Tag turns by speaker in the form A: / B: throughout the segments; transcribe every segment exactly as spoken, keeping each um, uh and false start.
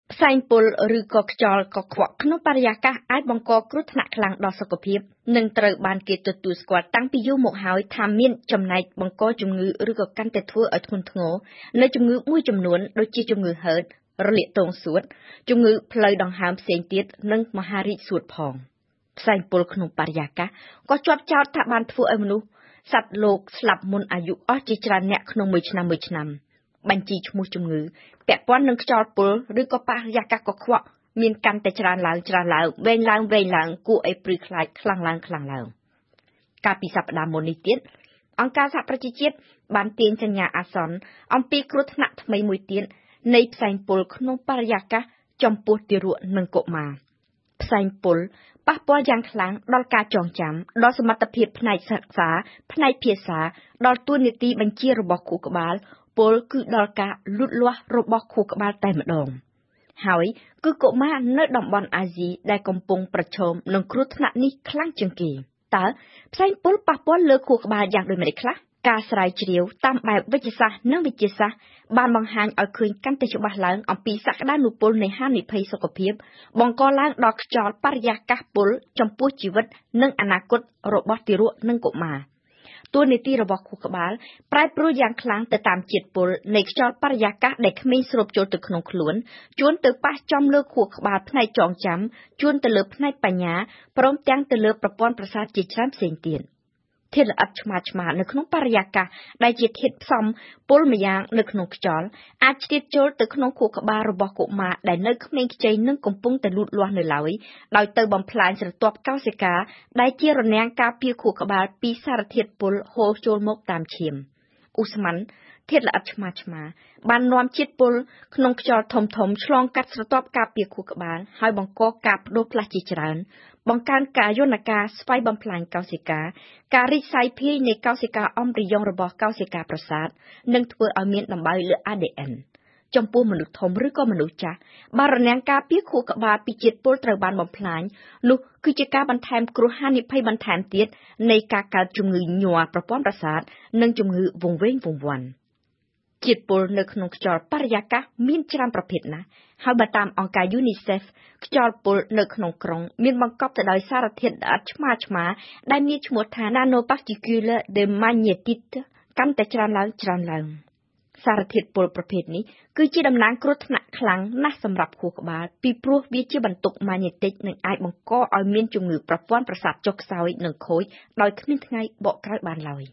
A: ផ្សែងពុលឬក៏ខ្យល់កខ្វក់ក្នុងបរិយាកាសអាចបង្កគ្រោះថ្នាក់ខ្លាំងដល់សុខភាពនិងត្រូវបានគេទទួលស្គាល់តាំងពីយូរមកហើយថាមានចំណែកបង្កជំងឺឬក៏កាន់តែធ្វើឲ្យធ្ងន់ធ្ងរនៅជំងឺមួយចំនួនដូចជាជំងឺហឺតរលាកទងសួតជំងឺផ្លូវដង្ហើមផ្សេងទៀតនិងមហារីកសួតផងផ្សែងពុលក្នុងបរិយាកាសក៏ជាប់ចោទថាបានធ្វើឲ្យមនុស្សសត្វលោកស្លាប់មុនអាយុអស់ជាច្រើនអ្នកក្នុងមួយឆ្នាំមួយឆ្នាំបញ្ជីឈ្មោះជំងឺពាក់ព័ន្ធនឹងខ្យល់ពុលឬក៏បរិយាកាសកខ្វក់មានកាន់តែច្រើនឡើងច្រើនឡើងវែងឡើងវែងឡើងគួរឲ្យព្រឺខ្លាចខ្លាំងឡើងខ្លាំងឡើងកាលពីសប្តាហ៍មុននេះទៀតអង្គការសហប្រជាជាតិបានទាញសញ្ញាអាសន្នអំពីគ្រោះថ្នាក់ថ្មីមួយទៀតនៃផ្សែងពុលក្នុងបរិយាកាសចំពោះទារកនិងកុមារផ្សែងពុលប៉ះពាល់យ៉ាងខ្លាំងដល់ការចងចាំដល់សមត្ថភាពផ្នែកសិក្សាផ្នែកភាសាដល់ទួនាទីបញ្ជារបស់ខួរក្បាលពុលគឺដល់ការលូតលាស់របស់ខួរក្បាលតែម្ដងហើយគឺកុមារនៅតំបន់អាស៊ីដែលកំពុងប្រឈមនឹងគ្រោះថ្នាក់នេះខ្លាំងជាងគេតើផ្សែងពុលប៉ះពាល់លើខួរក្បាលយ៉ាងដូចម្តេចខ្លះការស្រាវជ្រាវតាមបែបវិទ្យាសាស្ត្រនិងវិទ្យាសាស្ត្របានបង្ហាញឲ្យឃើញកាន់តែច្បាស់ឡើងអំពីសក្តានុពលនៃហានិភ័យសុខភាពបង្កឡើងដល់ខ្យល់បរិយាកាសពុលចំពោះជីវិតនិងអនាគតរបស់ទារកនិងកុមារតួនាទីរបស់ខួរក្បាលប្រែប្រួលយ៉ាងខ្លាំងទៅតាមជាតិពុលនៃខ្យល់បរិយាកាសដែលក្មេងស្រូបចូលទៅក្នុងខ្លួនជួនទៅប៉ះចំលើខួរក្បាលផ្នែកចងចាំជួនទៅលើផ្នែកបញ្ញាព្រមទាំងទៅលើប្រព័ន្ធប្រសាទជាច្រើនផ្សេងទៀតធាតុល្អិតឆ្មាឆ្មានៅក្នុងបរិយាកាសដែលជាធាតុផ្សំពុលម្យ៉ាងនៅក្នុងខ្យល់អាចជ្រៀតចូលទៅក្នុងខួរក្បាលរបស់កុមារដែលនៅក្មេងខ្ចីនិងកំពុងតែលូតលាស់នៅឡើយដោយទៅបំផ្លាញស្រទាប់កោសិកាដែលជារនាំងការពារខួរក្បាលពីសារធាតុពុលហូរចូលមកតាមឈាមឧស្ម័នធាតុល្អិតឆ្មាឆ្មាបាននាំជាតិពុលក្នុងខ្យល់ធំធំឆ្លងកាត់ស្រទាប់ការពារខួរក្បាលហើយបង្កការផ្ដួលផ្លាស់ជាច្រើនបង្កើនការយន្តការស្វ័យបំផ្លាញកោសិកាការរីកសាយភាយនៃកោសិកាអមរិយងរបស់កោសិកាប្រសាទនិងធ្វើឲ្យមានដំបៅលើ A D N ចំពោះមនុស្សធំឬក៏មនុស្សចាស់បើរនាំងការពារខួរក្បាលពីជាតិពុលត្រូវបានបំផ្លាញនោះគឺជាការបន្ថែមគ្រោះហានិភ័យបន្ថែមទៀតនៃការកើតជំងឺញ័រប្រព័ន្ធប្រសាទនិងជំងឺវង្វេងវង្វាន់ជាតិពុលនៅក្នុងខ្យល់បរិយាកាសមានច្រើនប្រភេទណាស់ហើយបើតាមអង្គការ UNICEF ខ្យល់ពុលនៅក្នុងក្រុងមានបង្កប់ទៅដោយសារធាតុល្អិតឆ្មាឆ្មាដែលមានឈ្មោះថា Nanoparticule de Magnétite កាន់តែច្រើនឡើងច្រើនឡើងសារធាតុពុលប្រភេទនេះគឺជាតំណាងគ្រោះថ្នាក់ខ្លាំងណាស់សម្រាប់ខួរក្បាលពីព្រោះវាជាបន្ទុកម៉ាញ៉េទិកនិងអាចបង្កឲ្យមានជំងឺប្រព័ន្ធប្រសាទចុះខ្សោយនិងខូចដោយគ្មានថ្ងៃបកក្រោយបានឡើយ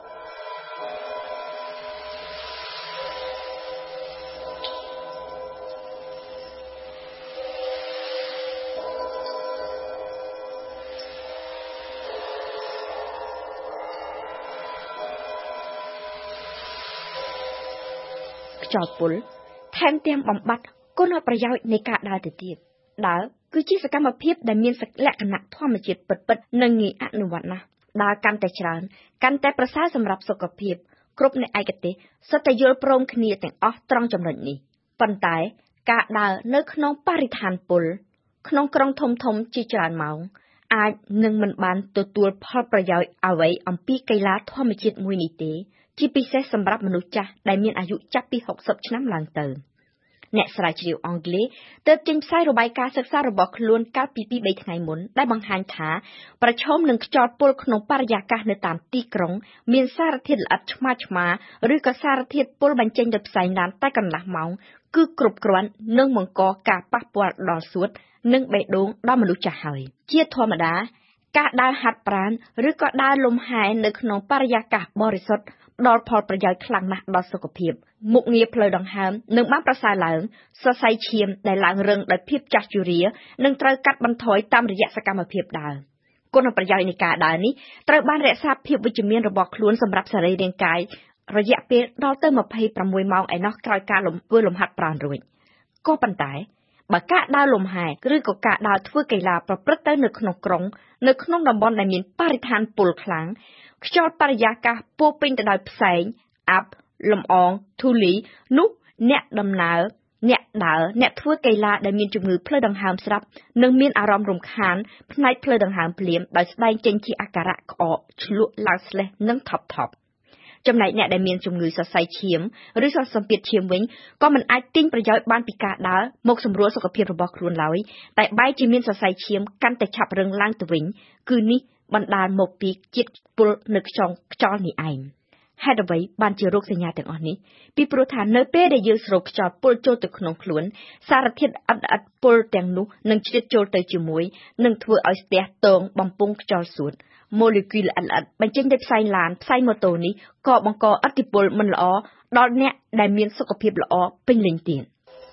A: ខ្យល់ពុលថែមទាំងបំបត្តិគុណប្រយោជន៍នៃការដើរទៅទៀតដើរគឺជាសកម្មភាពដែលមានលក្ខណៈធម្មជាតិពិតៗនិងងាយអនុវត្តណាស់ដើរកាន់តែច្រើនកាន់តែប្រសើរសម្រាប់សុខភាពគ្រប់អ្នកឯកទេសសុទ្ធតែយល់ព្រមគ្នាទាំងអស់ត្រង់ចំណុចនេះប៉ុន្តែការដើរនៅក្នុងបរិស្ថានពុលក្នុងក្រុងធំៗជាច្រើនម៉ោងអាចនឹងមិនបានទទួលផលប្រយោជន៍អ្វីអំពីកីឡាធម្មជាតិមួយនេះទេជាពិសេសសម្រាប់មនុស្សចាស់ដែលមានអាយុចាប់ពីហុកសិបឆ្នាំឡើងទៅអ្នកស្រាវជ្រាវអង់គ្លេសទើបចេញផ្សាយរបាយការណ៍សិក្សារបស់ខ្លួនកាលពីពីរបីថ្ងៃមុនដែលបង្ហាញថាប្រឈមនឹងខ្យល់ពុលក្នុងបរិយាកាសនៅតាមទីក្រុងមានសារធាតុល្អិតឆ្មាឆ្មាឬក៏សារធាតុពុលបញ្ចេញដោយផ្សែងឡានតែកន្លះម៉ោងគឺគ្រប់គ្រាន់នឹងបង្កការប៉ះពាល់ដល់សួតនិងបេះដូងដល់មនុស្សចាស់ហើយជាធម្មតាការដើរហាត់ប្រាណឬក៏ដើរលំហែនៅក្នុងបរិយាកាសបរិសុទ្ធដល់ផលប្រយោជន៍ខ្លាំងណាស់ដល់សុខភាពមុខងារផ្លូវដង្ហើមនឹងបានប្រសើរឡើងសរសៃឈាមដែលឡើងរឹងដោយភាពចាស់ជរានឹងត្រូវកាត់បន្ថយតាមរយៈសកម្មភាពដើរគុណប្រយោជន៍នៃការដើរនេះត្រូវបានរក្សាភាពវិជ្ជមានរបស់ខ្លួនសម្រាប់សរីរាង្គកាយរយៈពេលដល់ទៅម្ភៃប្រាំមួយម៉ោងឯណោះក្រោយការធ្វើលំហាត់ប្រាណរួចក៏ប៉ុន្តែបើការដើរលំហែឬក៏ការដើរធ្វើកីឡាប្រព្រឹត្តទៅនៅក្នុងក្រុងនៅក្នុងតំបន់ដែលមានបរិស្ថានពុលខ្លាំងខ្យល់បរិយាកាសពោពេញទៅដោយផ្សែងអាប់លំអងធូលីនោះអ្នកដំណើរអ្នកដើរអ្នកធ្វើកីឡាដែលមានជំងឺផ្លូវដង្ហើមស្រាប់នឹងមានអារម្មណ៍រំខានផ្នែកផ្លូវដង្ហើមភ្លាមដោយស្ដែងចេញជាអាការៈក្អកឆ្លក់ឡើងស្លេះនិងថប់ថប់ចំណែកអ្នកដែលមានជំងឺសរសៃឈាមឬសរសសម្ពាធឈាមវិញក៏មិនអាចទិញប្រយោជន៍បានពីការដើរមកសម្រួលសុខភាពរបស់ខ្លួនឡើយតែបែរជាមានសរសៃឈាមកាន់តែឆាប់រឹងឡើងទៅវិញគឺនេះបណ្ដាលមកពីជាតិពុលនៅខ្យល់ខ្យល់នេះឯងហេតុអ្វីបានជារោគសញ្ញាទាំងអស់នេះពីព្រោះថានៅពេលដែលយើងស្រូបខ្យល់ពុលចូលទៅក្នុងខ្លួនសារធាតុអិតអិតពុលទាំងនោះនឹងជ្រៀតចូលទៅជាមួយនឹងធ្វើឲ្យស្ទះតងបំពង់ខ្យល់សួតម៉ូលេគុលល្អិតល្អិតបញ្ចេញដោយផ្សែងឡានផ្សែងម៉ូតូនេះក៏បង្កឥទ្ធិពលមិនល្អដល់អ្នកដែលមានសុខភាពល្អពេញលេញទៀត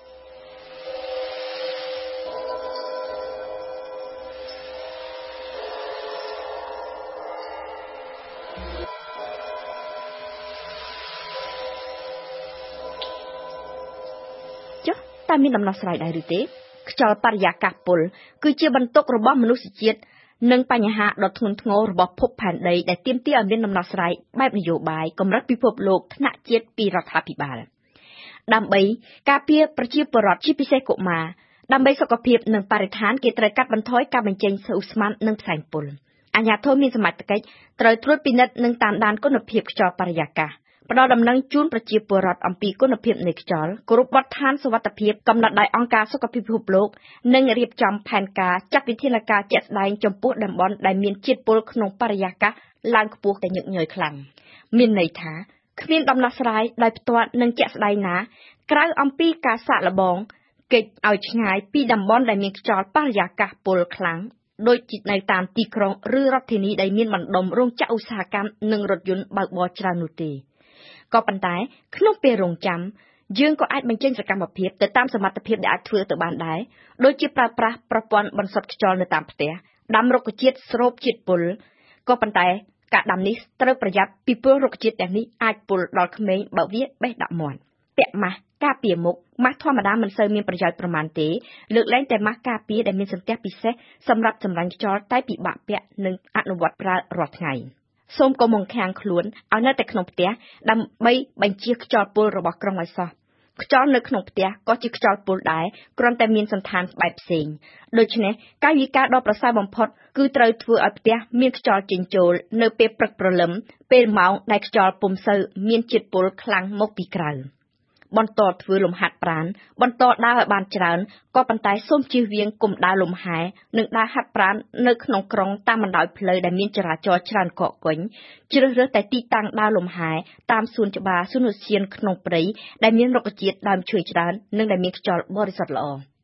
A: ចុះតើមានដំណោះស្រាយដែរឬទេខ្យល់បរិយាកាសពុលគឺជាបន្ទុករបស់មនុស្សជាតិនិងបញ្ហាដ៏ធ្ងន់ធ្ងររបស់ភពផែនដីដែលទាមទារឲ្យមានដំណោះស្រាយបែបនយោបាយកម្រិតពិភពលោកថ្នាក់ជាតិពីរដ្ឋាភិបាលដើម្បីការពារប្រជាពលរដ្ឋជាពិសេសកុមារដើម្បីសុខភាពនិងបរិស្ថានគេត្រូវកាត់បន្ថយការបញ្ចេញឧស្ម័ននិងផ្សែងពុលអាជ្ញាធរមានសមត្ថកិច្ចត្រូវត្រួតពិនិត្យនិងតាមដានគុណភាពខ្យល់បរិយាកាសផ្ដល់ដំណឹងជូនប្រជាពលរដ្ឋអំពីគុណភាពនៃខ្យល់គោរពបទដ្ឋានសុវត្ថិភាពកំណត់ដោយអង្គការសុខភាពពិភពលោកនិងរៀបចំផែនការចាត់វិធានការជាក់ស្ដែងចំពោះតំបន់ដែលមានជាតិពុលក្នុងបរិយាកាសឡើងខ្ពស់តែញឹកញយខ្លាំងមានន័យថាគ្មានដំណោះស្រាយដោយផ្ទាល់និងជាក់ស្ដែងណាក្រៅអំពីការសាកល្បងគេចឲ្យឆ្ងាយពីតំបន់ដែលមានខ្យល់បរិយាកាសពុលខ្លាំងដូចជានៅតាមទីក្រុងឬរដ្ឋធានីដែលមានបណ្ដុំរោងចក្រឧស្សាហកម្មនិងរថយន្តបើកបរច្រើននោះទេក៏ប៉ុន្តែក្នុងពេលរងចាំយើងក៏អាចបញ្ចេញសកម្មភាពទៅតាមសមត្ថភាពដែលអាចធ្វើទៅបានដែរដូចជាប្រើប្រាស់ប្រព័ន្ធបន្សុទ្ធខ្យល់នៅតាមផ្ទះដាំរុក្ខជាតិស្រូបជាតិពុលក៏ប៉ុន្តែការដាំនេះត្រូវប្រយ័ត្នពីព្រោះរុក្ខជាតិទាំងនេះអាចពុលដល់ក្មេងបើវាបេះដាក់មាត់ពាក់ម៉ាស់ការពារមុខម៉ាស់ធម្មតាមិនសូវមានប្រយោជន៍ប្រមាណទេលើកលែងតែម៉ាស់ការពារដែលមានសន្ទះពិសេសសម្រាប់ចម្រាញ់ខ្យល់តែពិបាកពាក់និងអនុវត្តប្រើរាល់ថ្ងៃសូមកុំបង្ខាំងខ្លួនឲ្យនៅតែក្នុងផ្ទះដើម្បីបញ្ជៀសខ្យល់ពុលរបស់ក្រុងឲ្យសោះខ្យល់នៅក្នុងផ្ទះក៏ជាខ្យល់ពុលដែរគ្រាន់តែមានសន្តានបែបផ្សេងដូច្នេះកាយវិការដ៏ប្រសើរបំផុតគឺត្រូវធ្វើឲ្យផ្ទះមានខ្យល់ចេញចូលនៅពេលព្រឹកព្រលឹមពេលម៉ោងដែលខ្យល់ពុំសូវមានជាតិពុលខ្លាំងមកពីក្រៅបន្តធ្វើលំហាត់ប្រាណបន្តដើរឲ្យបានច្រើនក៏ប៉ុន្តែសូមជៀសវាងកុំដើរលំហែនិងដើរហាត់ប្រាណនៅក្នុងក្រុងតាមបណ្ដោយផ្លូវដែលមានចរាចរណ៍ច្រើនកកកុញជ្រើសរើសតែទីតាំងដើរលំហែតាមសួនច្បារសួនឧទ្យានក្នុងព្រៃដែលមានរុក្ខជាតិដើមឈើច្រើននិងដែលមានខ្យល់បរិសុទ្ធល្អ